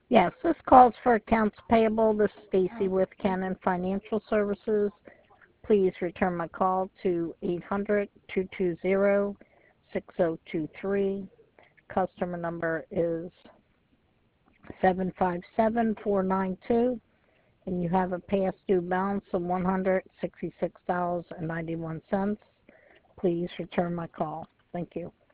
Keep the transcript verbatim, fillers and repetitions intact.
Yes, this calls for accounts payable. This is Stacy with Cannon Financial Services. Please return my call to eight hundred, two two zero, six zero two three. Customer number is seven five seven four nine two, and you have a past due balance of one hundred sixty-six dollars and ninety-one cents. Please return my call. Thank you.